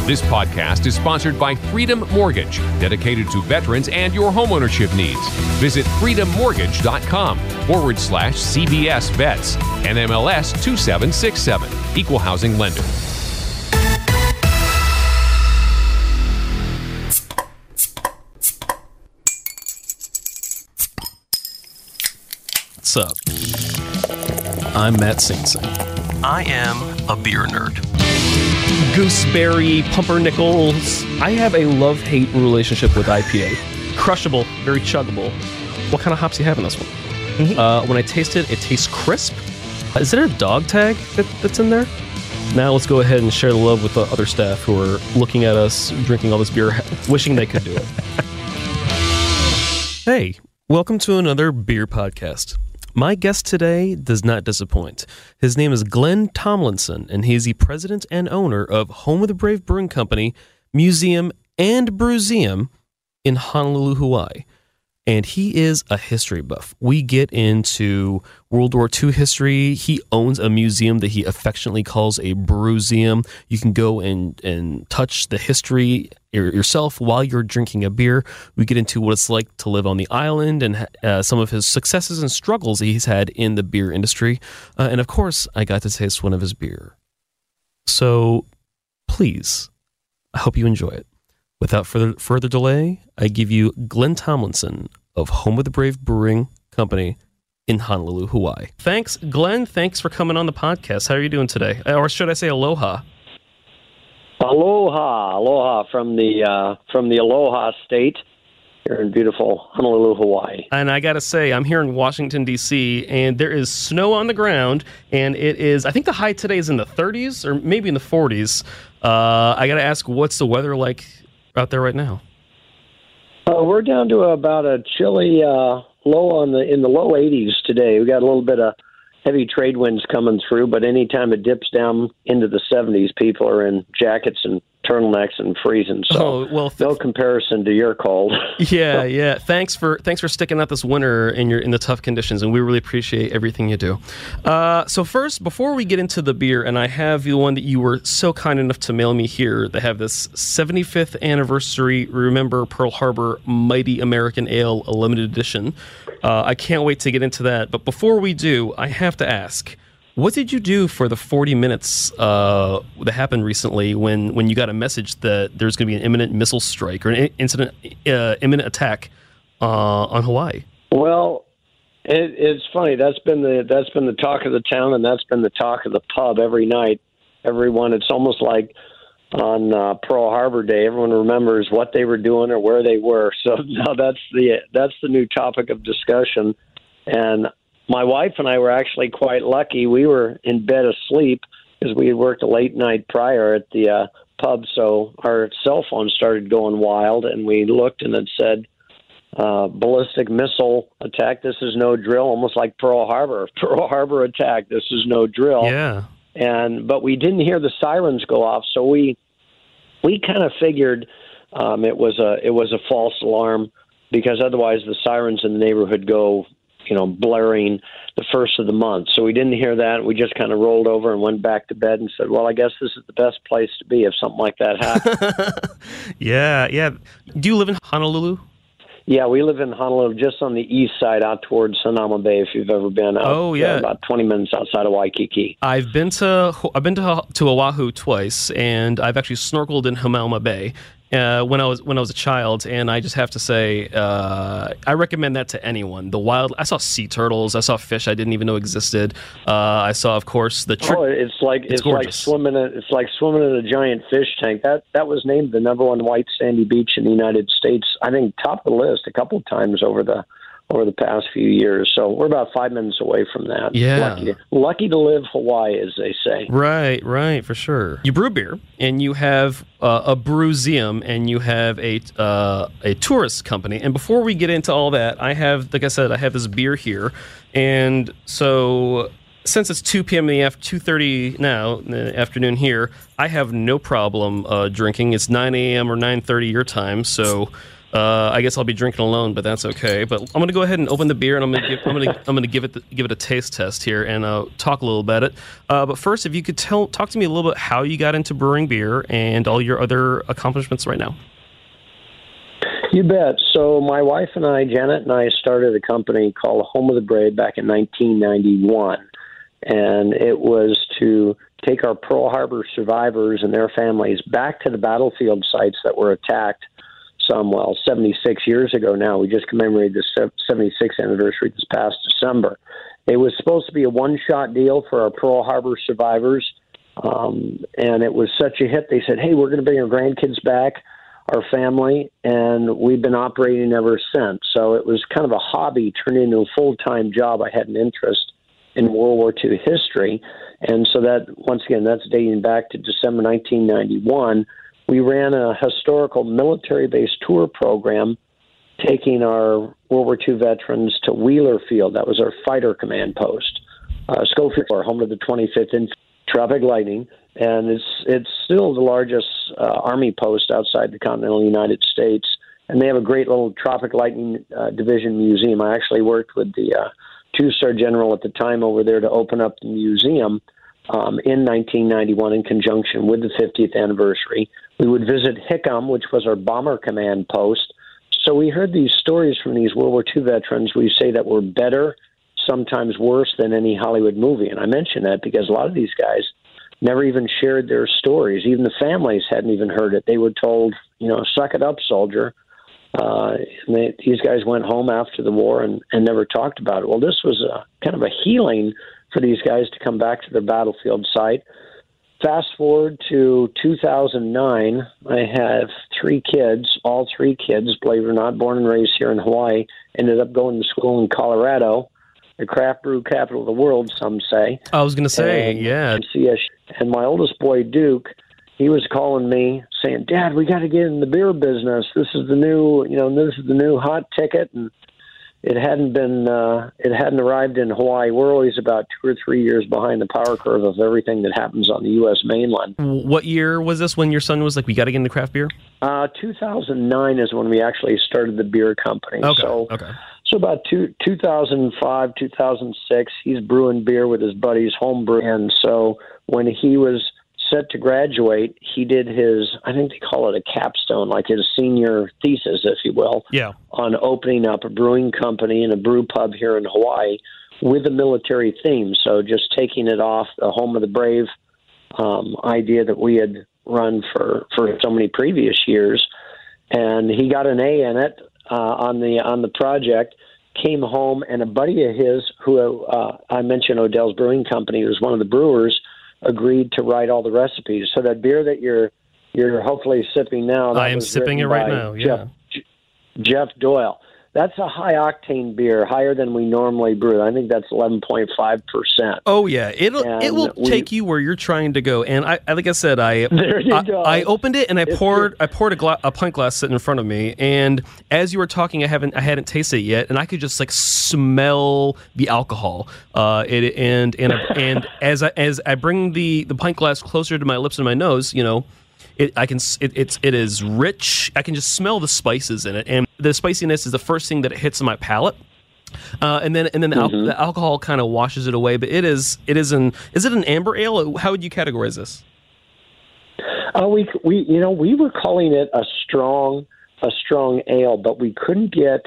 This podcast is sponsored by Freedom Mortgage, dedicated to veterans and your homeownership needs. Visit freedommortgage.com/CBS Vets, NMLS 2767, Equal Housing Lender. What's up? I'm Matt Sing. I am a beer nerd. Gooseberry, pumpernickels. I have a love-hate relationship with IPA. Crushable, very chuggable. What kind of hops do you have in this one? When I taste it, it tastes crisp. Is it a dog tag that's in there? Now let's go ahead and share the love with the other staff who are looking at us drinking all this beer, wishing they could do it. Hey, welcome to another beer podcast. My guest today does not disappoint. His name is Glenn Tomlinson, and he is the president and owner of Home of the Brave Brewing Company, Museum, and Brewseum in Honolulu, Hawaii. And he is a history buff. We get into World War II history. He owns a museum that he affectionately calls a brewseum. You can go and touch the history yourself while you're drinking a beer. We get into what it's like to live on the island and some of his successes and struggles that he's had in the beer industry. And of course, I got to taste one of his beer. So please, I hope you enjoy it. Without further delay, I give you Glenn Tomlinson of Home of the Brave Brewing Company in Honolulu, Hawaii. Thanks, Glenn. Thanks for coming on the podcast. How are you doing today? Or should I say aloha? Aloha from the Aloha State here in beautiful Honolulu, Hawaii. And I got to say, I'm here in Washington, D.C., and there is snow on the ground, and it is, I think the high today is in the 30s or maybe in the 40s. I got to ask, what's the weather like out there right now? We're down to about a chilly low in the low 80s today. We got a little bit of heavy trade winds coming through, but anytime it dips down into the 70s, people are in jackets and turtlenecks and freezing. So no comparison to your cold. Yeah. Thanks for sticking out this winter in the tough conditions, and we really appreciate everything you do. So first, before we get into the beer, and I have the one that you were so kind enough to mail me here. They have this 75th anniversary Remember Pearl Harbor Mighty American Ale, a limited edition. I can't wait to get into that. But before we do, I have to ask, what did you do for the 40 minutes that happened recently when you got a message that there's going to be an imminent missile strike or an imminent attack on Hawaii? Well, it's funny. That's been the talk of the town, and that's been the talk of the pub every night. Everyone, it's almost like on Pearl Harbor Day, everyone remembers what they were doing or where they were. So now that's the new topic of discussion. And my wife and I were actually quite lucky. We were in bed asleep because we had worked a late night prior at the pub, so our cell phone started going wild, and we looked and it said, ballistic missile attack, this is no drill, almost like Pearl Harbor attack, this is no drill. Yeah. But we didn't hear the sirens go off, so we kind of figured it was a false alarm, because otherwise the sirens in the neighborhood go, blaring the first of the month. So we didn't hear that. We just kind of rolled over and went back to bed and said, well, I guess this is the best place to be if something like that happens. Yeah. Do you live in Honolulu? Yeah, we live in Honolulu, just on the east side, out towards Sonoma Bay. If you've ever been out, about 20 minutes outside of Waikiki. I've been to Oahu twice, and I've actually snorkeled in Hamauma Bay when I was a child, and I just have to say, I recommend that to anyone. I saw sea turtles, I saw fish I didn't even know existed. I saw, of course, it's like swimming in a giant fish tank. That was named the number one white sandy beach in the United States. I think top of the list a couple of times over the past few years. So we're about 5 minutes away from that. Yeah. Lucky to live Hawaii, as they say. Right, for sure. You brew beer, and you have a brewseum, and you have a tourist company. And before we get into all that, I have this beer here. And so since it's 2 p.m. 2:30 now in the afternoon here, I have no problem drinking. It's 9 a.m. or 9:30 your time, so I guess I'll be drinking alone, but that's okay. But I'm going to go ahead and open the beer, and I'm going to give it a taste test here and talk a little about it. But first, if you could talk to me a little bit how you got into brewing beer and all your other accomplishments right now. You bet. So my wife and I, Janet and I, started a company called Home of the Brave back in 1991, and it was to take our Pearl Harbor survivors and their families back to the battlefield sites that were attacked 76 years ago now. We just commemorated the 76th anniversary this past December. It was supposed to be a one-shot deal for our Pearl Harbor survivors, and it was such a hit. They said, hey, we're going to bring our grandkids back, our family, and we've been operating ever since. So it was kind of a hobby turned into a full-time job. I had an interest in World War II history, and so that, once again, that's dating back to December 1991. We ran a historical military-based tour program taking our World War II veterans to Wheeler Field. That was our fighter command post. Schofield, home of the 25th Infantry, Tropic Lightning, and it's still the largest Army post outside the continental United States. And they have a great little Tropic Lightning Division museum. I actually worked with the two-star general at the time over there to open up the museum in 1991 in conjunction with the 50th anniversary. We would visit Hickam, which was our bomber command post. So we heard these stories from these World War II veterans, we say, that were better, sometimes worse than any Hollywood movie. And I mention that because a lot of these guys never even shared their stories. Even the families hadn't even heard it. They were told, suck it up, soldier. These guys went home after the war and never talked about it. Well, this was kind of a healing for these guys to come back to their battlefield site. Fast forward to 2009, I have three kids, all three kids, believe it or not, born and raised here in Hawaii, ended up going to school in Colorado, the craft brew capital of the world, some say. I was going to say, yeah. And my oldest boy, Duke, he was calling me saying, Dad, we got to get in the beer business. This is the new hot ticket. And it hadn't arrived in Hawaii. We're always about 2 or 3 years behind the power curve of everything that happens on the U.S. mainland. What year was this when your son was like, we got to get into craft beer? 2009 is when we actually started the beer company. Okay. So about 2005, 2006, he's brewing beer with his buddies, homebrew. And so when he was set to graduate, he did his, I think they call it a capstone, like his senior thesis, if you will, on opening up a brewing company and a brew pub here in Hawaii with a military theme. So just taking it off the Home of the Brave idea that we had run for so many previous years. And he got an A in it on the project, came home, and a buddy of his who I mentioned, Odell's Brewing Company, who was one of the brewers, agreed to write all the recipes. So that beer that you're hopefully sipping now, I am sipping it right now. Yeah, Jeff Doyle. That's a high octane beer, higher than we normally brew. I think that's 11.5%. Oh yeah, it will take you where you're trying to go. And I like I said, I opened it and I poured a pint glass sitting in front of me. And as you were talking, I hadn't tasted it yet, and I could just like smell the alcohol. And as I bring the pint glass closer to my lips and my nose, it is rich. I can just smell the spices in it, and the spiciness is the first thing that it hits in my palate. And then the alcohol kind of washes it away. But is it an amber ale? How would you categorize this? We were calling it a strong ale, but we couldn't get.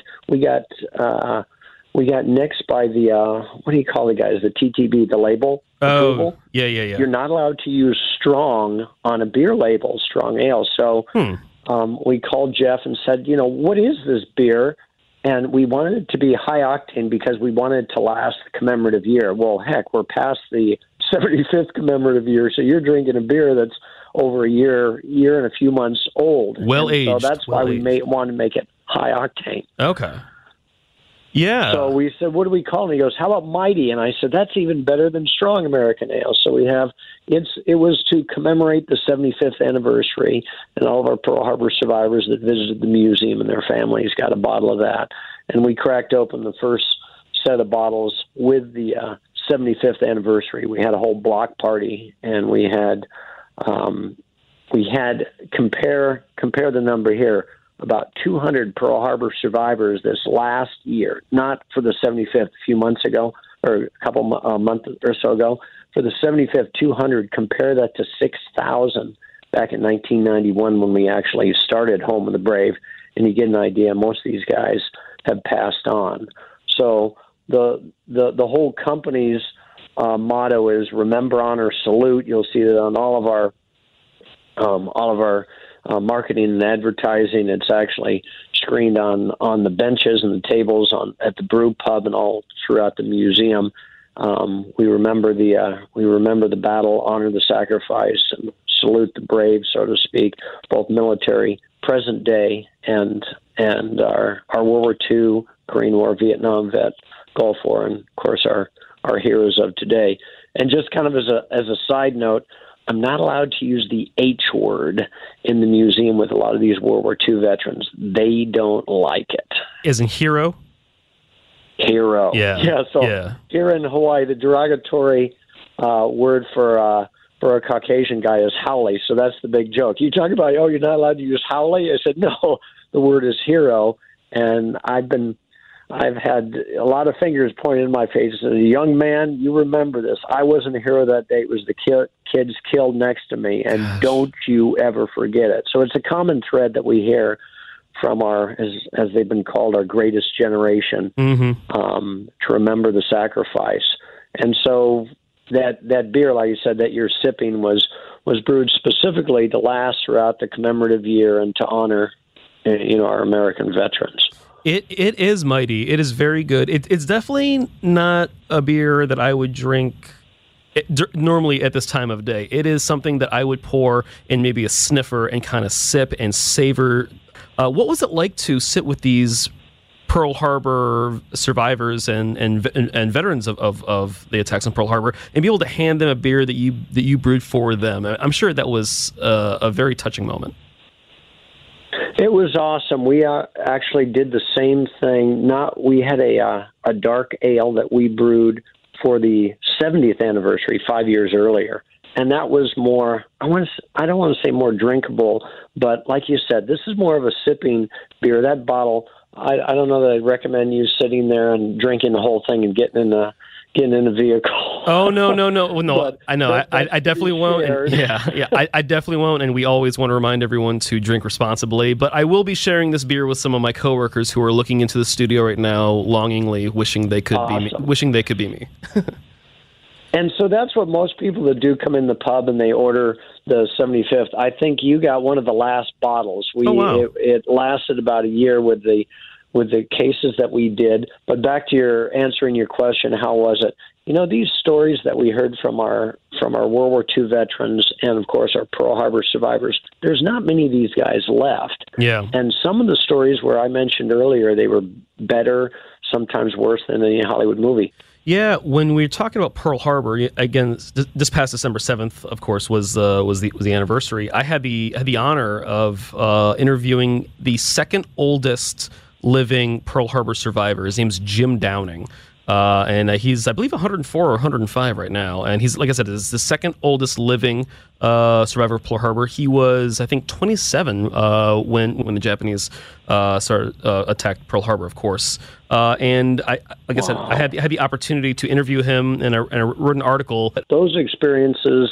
We got nixed by the what do you call the guys? The TTB, the label. Approval. Yeah. You're not allowed to use strong on a beer label, strong ale. So we called Jeff and said, what is this beer? And we wanted it to be high octane because we wanted it to last the commemorative year. Well, heck, we're past the 75th commemorative year, so you're drinking a beer that's over a year and a few months old. Well aged. So that's why we wanted to make it high octane. Okay. Yeah. So we said, what do we call it? And he goes, how about Mighty? And I said, that's even better than Strong American Ale. So we have, it was to commemorate the 75th anniversary, and all of our Pearl Harbor survivors that visited the museum and their families got a bottle of that. And we cracked open the first set of bottles with the 75th anniversary. We had a whole block party, and we had compare the number here. about 200 Pearl Harbor survivors this last year, not for the 75th a few months ago or a couple months or so ago. For the 75th, 200, compare that to 6,000 back in 1991 when we actually started Home of the Brave, and you get an idea, most of these guys have passed on. So the whole company's motto is remember, honor, salute. You'll see that on all of our marketing and advertising. It's actually screened on the benches and the tables at the brew pub and all throughout the museum. We remember the battle, honor the sacrifice, and salute the brave, so to speak, both military, present day, and our World War II, Korean War, Vietnam vet, Gulf War, and of course our heroes of today. And just kind of as a side note, I'm not allowed to use the H word in the museum with a lot of these World War II veterans. They don't like it. As in hero? Hero. Yeah. So here in Hawaii, the derogatory word for a Caucasian guy is haole. So that's the big joke. You talk about, you're not allowed to use haole? I said, no, the word is hero. And I've had a lot of fingers pointed in my face. As a young man, you remember this. I wasn't a hero that day. It was the kids killed next to me, and don't you ever forget it. So it's a common thread that we hear from our, as they've been called, our greatest generation, to remember the sacrifice. And so that beer, like you said, that you're sipping was brewed specifically to last throughout the commemorative year and to honor, our American veterans. It is mighty. It is very good. It's definitely not a beer that I would drink normally at this time of day. It is something that I would pour in maybe a sniffer and kind of sip and savor. What was it like to sit with these Pearl Harbor survivors and veterans of the attacks on Pearl Harbor and be able to hand them a beer that you brewed for them? I'm sure that was a very touching moment. It was awesome. We actually did the same thing. We had a dark ale that we brewed for the 70th anniversary 5 years earlier, and that was more. I don't want to say more drinkable, but like you said, this is more of a sipping beer. That bottle, I don't know that I'd recommend you sitting there and drinking the whole thing and getting in a vehicle. Oh, no. But, I know. I definitely won't. I definitely won't. And we always want to remind everyone to drink responsibly. But I will be sharing this beer with some of my coworkers who are looking into the studio right now, longingly wishing they could be me. Wishing they could be me. And so that's what most people that do come in the pub and they order the 75th. I think you got one of the last bottles. It lasted about a year with the cases that we did. But back to answering your question, how was it? These stories that we heard from our World War II veterans and, of course, our Pearl Harbor survivors, there's not many of these guys left. Yeah. And some of the stories where I mentioned earlier, they were better, sometimes worse than any Hollywood movie. Yeah, when we were talking about Pearl Harbor, again, this past December 7th, of course, was the anniversary. I had the honor of interviewing the second oldest living Pearl Harbor survivor. His name's Jim Downing. And he's, I believe, 104 or 105 right now. And he's, like I said, is the second oldest living survivor of Pearl Harbor. He was, I think, 27 when the Japanese attacked Pearl Harbor, of course. And I said, I had the opportunity to interview him, and I wrote an article. Those experiences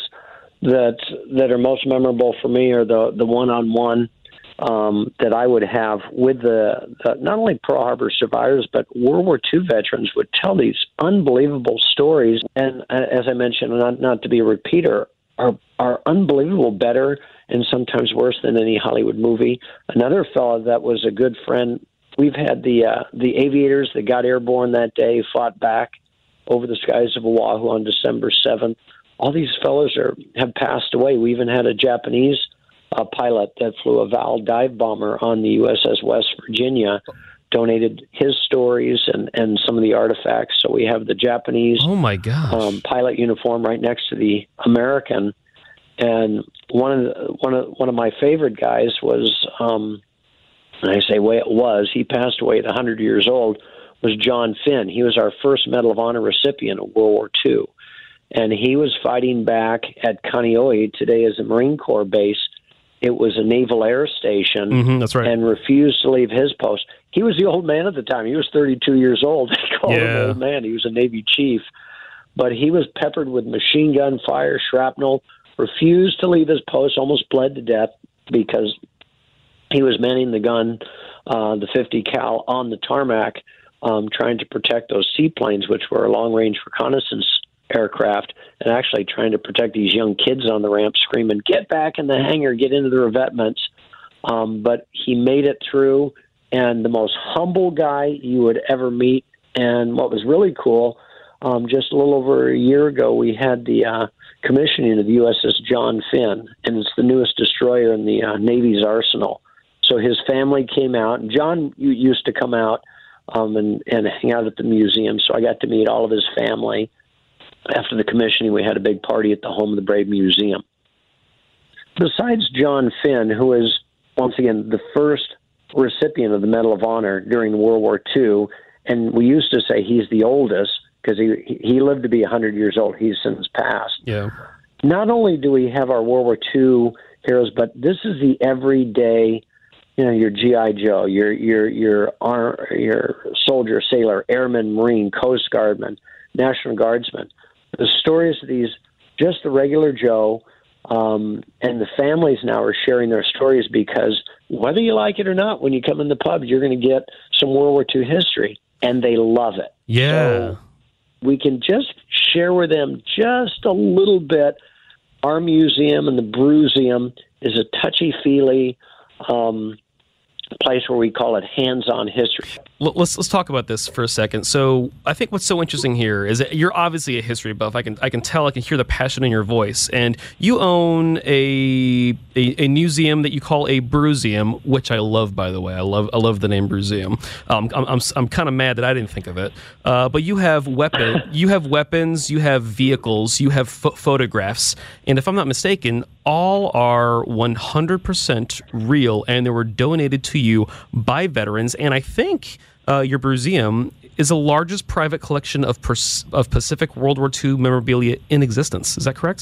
that are most memorable for me are the one-on-one that I would have with the not only Pearl Harbor survivors, but World War II veterans would tell these unbelievable stories. And as I mentioned, not to be a repeater, are unbelievable, better and sometimes worse than any Hollywood movie. Another fellow that was a good friend, we've had the aviators that got airborne that day, fought back over the skies of Oahu on December 7th. All these fellows have passed away. We even had a Japanese pilot that flew a Val dive bomber on the USS West Virginia, donated his stories and some of the artifacts. So we have the Japanese pilot uniform right next to the American. And one of my favorite guys was, and I say he passed away at 100 years old, was John Finn. He was our first Medal of Honor recipient of World War II. And he was fighting back at Kaneohe, today is a Marine Corps base, It was a Naval Air Station. That's right. And refused to leave his post. He was the old man at the time. He was 32 years old. They called him old man. He was a Navy chief. But he was peppered with machine gun fire, shrapnel, refused to leave his post, almost bled to death because he was manning the gun, the 50 cal, on the tarmac, trying to protect those seaplanes, which were long-range reconnaissance aircraft, and actually trying to protect these young kids on the ramp screaming, "Get back in the hangar, get into the revetments." But he made it through, and the most humble guy you would ever meet. And what was really cool, just a little over a year ago, we had the commissioning of the USS John Finn, and it's the newest destroyer in the Navy's arsenal. So his family came out, and John used to come out and hang out at the museum, so I got to meet all of his family. After the commissioning, we had a big party at the Home of the Brave Museum. Besides John Finn, who is, once again, the first recipient of the Medal of Honor during World War II, and we used to say he's the oldest because he lived to be 100 years old. He's since passed. Yeah. Not only do we have our World War II heroes, but this is the everyday, your G.I. Joe, your soldier, sailor, airman, Marine, Coast Guardman, National Guardsman. The stories of these, just the regular Joe, and the families now are sharing their stories because whether you like it or not, when you come in the pub, you're going to get some World War II history, and they love it. Yeah. So we can just share with them just a little bit. Our museum and the Bruseum is a touchy-feely place where we call it hands-on history. Let's talk about this for a second. So I think what's so interesting here is that you're obviously a history buff. I can tell. I can hear the passion in your voice. And you own a museum that you call a Bruseum, which I love, by the way. I love the name Bruseum. I'm kind of mad that I didn't think of it. But you have weapons, you have vehicles, you have photographs, and if I'm not mistaken, all are 100% real, and they were donated to you by veterans. And I think your Bruseum is the largest private collection of Pacific World War II memorabilia in existence. Is that correct?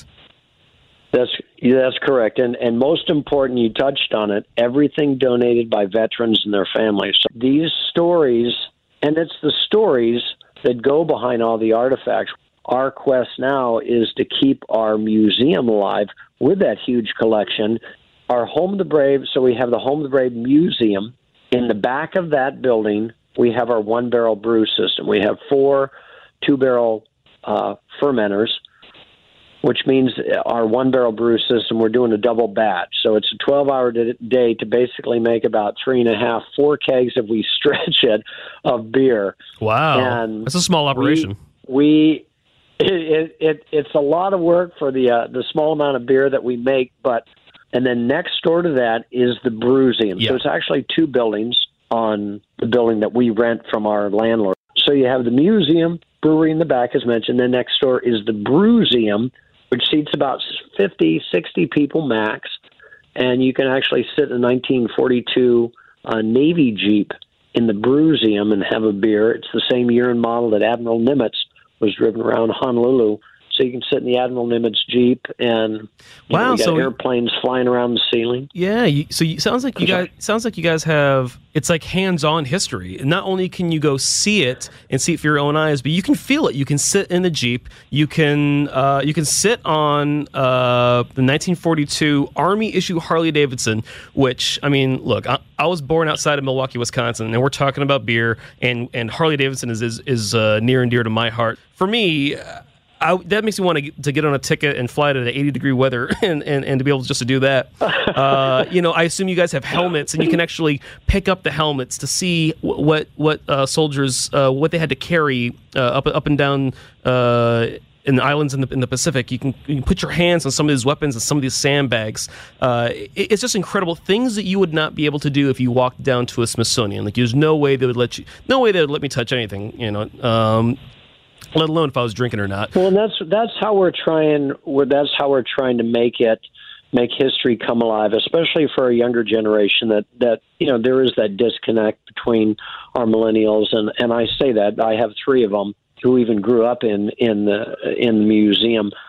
That's correct. And most important, you touched on it, everything donated by veterans and their families. So these stories, and it's the stories that go behind all the artifacts. Our quest now is to keep our museum alive with that huge collection. Our Home of the Brave, so we have the Home of the Brave Museum. In the back of that building, we have our one-barrel brew system. We have 4 two-barrel fermenters, which means our one-barrel brew system, we're doing a double batch. So it's a 12-hour day to basically make about 3.5, 4 kegs, if we stretch it, of beer. Wow. And that's a small operation. It's a lot of work for the small amount of beer that we make, and then next door to that is the Bruseum. Yeah. So it's actually 2 buildings on the building that we rent from our landlord. So you have the museum, brewery in the back, as mentioned. Then next door is the Bruseum, which seats about 50, 60 people max. And you can actually sit in a 1942 Navy Jeep in the Bruseum and have a beer. It's the same year and model that Admiral Nimitz was driven around Honolulu. So you can sit in the Admiral Nimitz Jeep, and you got airplanes flying around the ceiling. Yeah, sounds like you guys have, it's like hands-on history. Not only can you go see it and see it for your own eyes, but you can feel it. You can sit in the Jeep. You can sit on the 1942 Army issue Harley Davidson. Which, I mean, look, I was born outside of Milwaukee, Wisconsin, and we're talking about beer, and Harley Davidson is near and dear to my heart. For me, that makes me want to get on a ticket and fly to the 80-degree weather and to be able just to do that. I assume you guys have helmets, and you can actually pick up the helmets to see what soldiers what they had to carry up and down in the islands in the Pacific. You can put your hands on some of these weapons and some of these sandbags. It's just incredible things that you would not be able to do if you walked down to a Smithsonian. Like, there's no way they would let me touch anything. Let alone if I was drinking or not. Well, and that's how we're trying. That's how we're trying to make history come alive, especially for a younger generation. That there is that disconnect between our millennials, and I say that I have 3 of them who even grew up in the museum,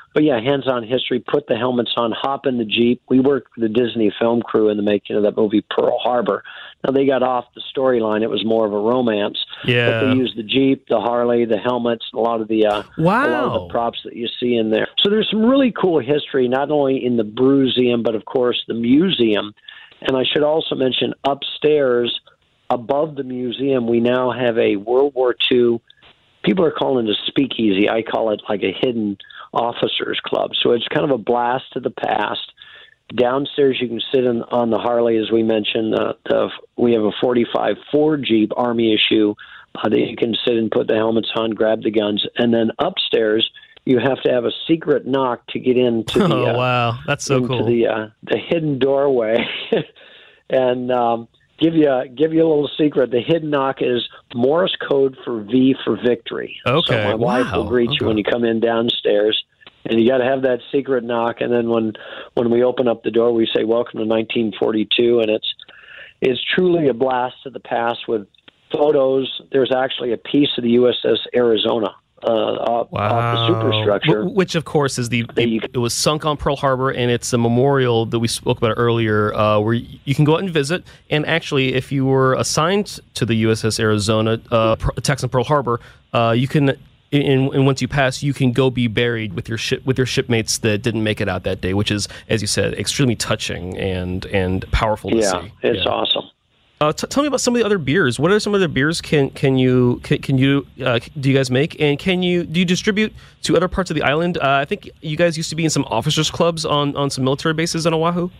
But yeah, hands-on history, put the helmets on, hop in the Jeep. We worked with the Disney film crew in the making of that movie Pearl Harbor. Now, they got off the storyline. It was more of a romance. Yeah. But they used the Jeep, the Harley, the helmets, a lot of the props that you see in there. So there's some really cool history, not only in the Brewseum, but, of course, the museum. And I should also mention upstairs, above the museum, we now have a World War II, people are calling it a speakeasy. I call it like a hidden officers club. So it's kind of a blast to the past. Downstairs, you can sit on the Harley, as we mentioned. We have a 45 Ford Jeep Army issue that you can sit and put the helmets on, grab the guns. And then upstairs, you have to have a secret knock to get into the wow, that's so cool. The hidden doorway. And give you a little secret. The hidden knock is Morse code for V for victory. Okay, so my wife will greet you when you come in downstairs, and you got to have that secret knock. And then when we open up the door, we say "Welcome to 1942," and it's truly a blast to the past with photos. There's actually a piece of the USS Arizona. Off the superstructure, which of course is it was sunk on Pearl Harbor, and it's a memorial that we spoke about earlier, where you can go out and visit. And actually, if you were assigned to the USS Arizona, attacks on Pearl Harbor, you can, and once you pass, you can go be buried with your shipmates that didn't make it out that day, which is, as you said, extremely touching and powerful to see. Yeah, it's awesome. Tell me about some of the other beers. What are some of the beers do you guys make, and do you distribute to other parts of the island? I think you guys used to be in some officers clubs on some military bases on Oahu.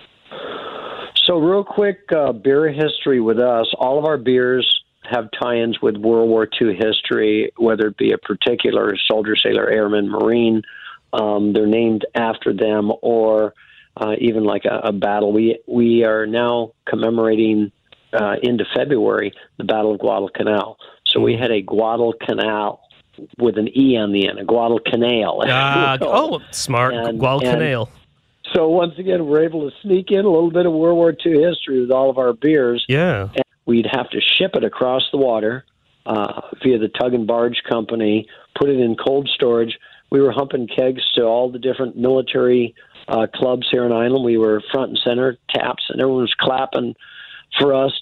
So real quick, beer history with us. All of our beers have tie-ins with World War II history, whether it be a particular soldier, sailor, airman, Marine. They're named after them, or even like a battle. We are now commemorating into February, the Battle of Guadalcanal. So we had a Guadalcanal with an E on the end, a Guadalcanal. Smart. Guadalcanal. So once again, we're able to sneak in a little bit of World War II history with all of our beers. Yeah. And we'd have to ship it across the water via the Tug and Barge Company, put it in cold storage. We were humping kegs to all the different military clubs here on island. We were front and center, taps, and everyone was clapping for us,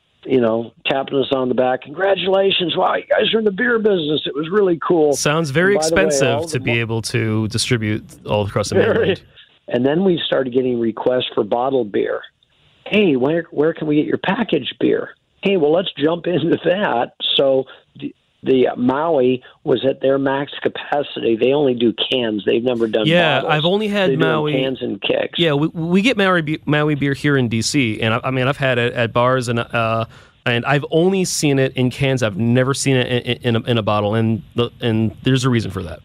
tapping us on the back. Congratulations. Wow, you guys are in the beer business. It was really cool. Sounds very expensive to be able to distribute all across the mainland. And then we started getting requests for bottled beer. Hey, where can we get your packaged beer? Hey, well, let's jump into that. So the Maui was at their max capacity. They only do cans. They've never done bottles. I've only had Maui cans and kegs. Yeah, we get Maui beer here in D.C., and I've had it at bars, and I've only seen it in cans. I've never seen it in a bottle, and there's a reason for that.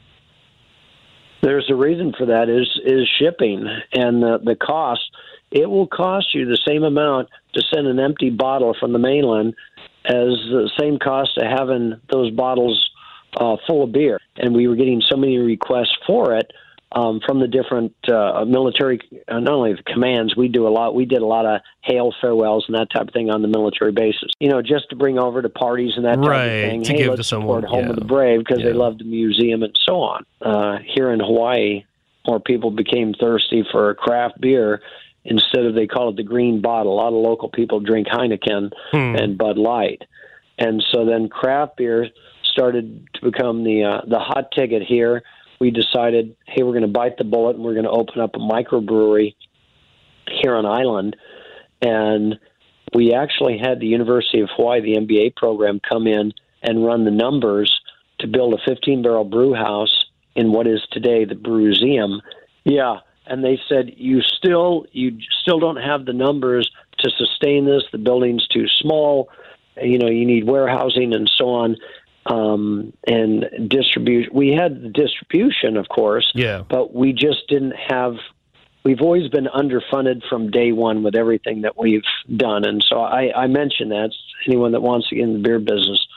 There's a reason for that is shipping and the cost. It will cost you the same amount to send an empty bottle from the mainland as the same cost of having those bottles full of beer. And we were getting so many requests for it from the different military, not only the commands. We did a lot of hail farewells and that type of thing on the military bases. just to bring over to parties and that type of thing. To give to someone, Home of the Brave because they love the museum and so on. Here in Hawaii, more people became thirsty for craft beer. Instead of, they call it the green bottle. A lot of local people drink Heineken and Bud Light. And so then craft beer started to become the hot ticket here. We decided, hey, we're going to bite the bullet and we're going to open up a microbrewery here on island. And we actually had the University of Hawaii, the MBA program, come in and run the numbers to build a 15-barrel brew house in what is today the Brewseum. Yeah. And they said, you still don't have the numbers to sustain this. The building's too small. You need warehousing and so on, and distribution. We had the distribution, of course, but we just didn't have. We've always been underfunded from day one with everything that we've done, and so I mention that anyone that wants to get in the beer business,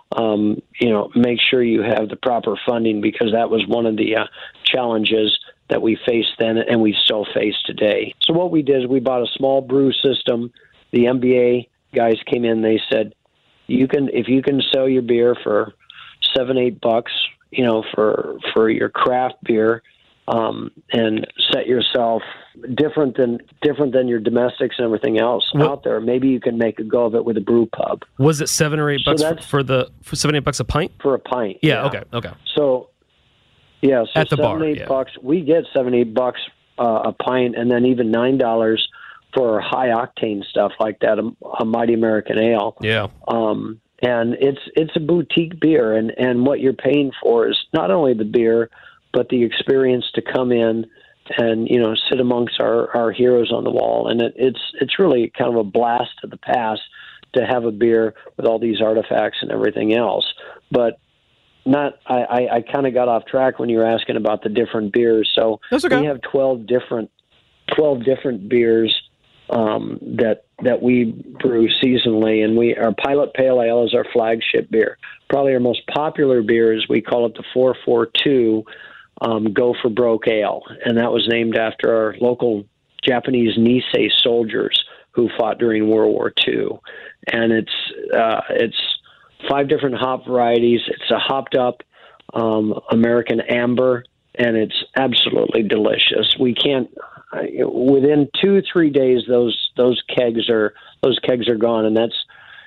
make sure you have the proper funding, because that was one of the challenges that we faced then and we still face today. So what we did is we bought a small brew system. The MBA guys came in, they said, if you can sell your beer for $7-8, for your craft beer, and set yourself different than your domestics and everything else out there. Maybe you can make a go of it with a brew pub. Was it $7 or $8 for $7 or $8 a pint? For a pint. Yeah. Okay. So yeah, so at the bar, $7-8. We get $7-8 a pint, and then even $9 for high octane stuff like that, a Mighty American Ale. Yeah. And it's a boutique beer, and what you're paying for is not only the beer, but the experience to come in and sit amongst our heroes on the wall. And it's really kind of a blast to the past to have a beer with all these artifacts and everything else. But I kind of got off track when you were asking about the different beers. So That's okay. We have 12 different beers that we brew seasonally, and our Pilot Pale Ale is our flagship beer. Probably our most popular beer is, we call it the 442 Go for Broke Ale, and that was named after our local Japanese Nisei soldiers who fought during World War II. And it's 5 different hop varieties. It's a hopped up American amber, and it's absolutely delicious. We can't. Within 2-3 days, those kegs are gone, and that's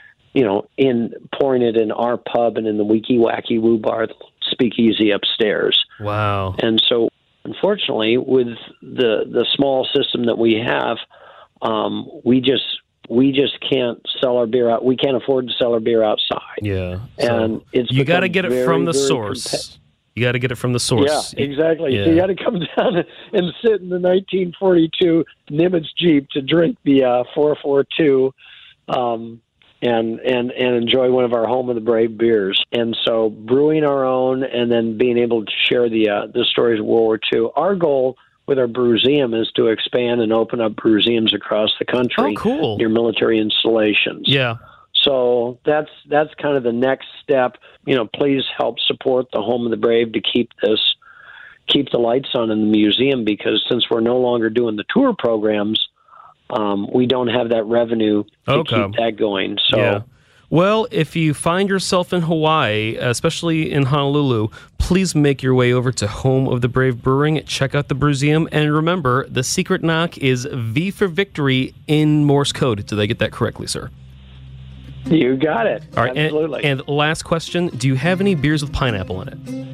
in pouring it in our pub and in the Wiki Wacky Woo Bar, the speakeasy upstairs. Wow! And so, unfortunately, with the small system that we have, we just can't sell our beer out. We can't afford to sell our beer outside. Yeah, and you got to get it from the source. You got to get it from the source. Yeah, exactly. Yeah. So you got to come down and sit in the 1942 Nimitz Jeep to drink the 442 and enjoy one of our Home of the Brave beers. And so brewing our own and then being able to share the stories of World War II. Our goal with our Brewseum is to expand and open up Brewseums across the country. Oh, cool. Near military installations. Yeah. So that's kind of the next step. Please help support the Home of the Brave to keep the lights on in the museum, because since we're no longer doing the tour programs, we don't have that revenue to keep that going. So, yeah. Well, if you find yourself in Hawaii, especially in Honolulu, please make your way over to Home of the Brave Brewing. Check out the Brewseum, and remember, the secret knock is V for Victory in Morse code. Did I get that correctly, sir? You got it. All right, absolutely. And last question, do you have any beers with pineapple in it?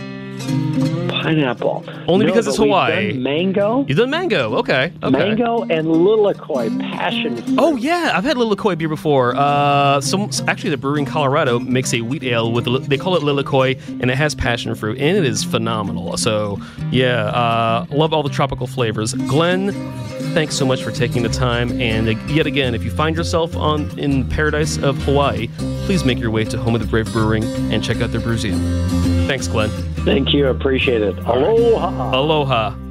Pineapple. Only because it's Hawaii. We've done mango. You've done mango. Okay. Mango and Lilikoi passion fruit. Oh, yeah. I've had Lilikoi beer before. Actually, the brewery in Colorado makes a wheat ale they call it Lilikoi, and it has passion fruit, and it is phenomenal. So, yeah, love all the tropical flavors. Glenn, thanks so much for taking the time. And yet again, if you find yourself in paradise of Hawaii, please make your way to Home of the Brave Brewing and check out their Brewseum. Thanks, Glenn. Thank you. Appreciate it. Aloha. Aloha.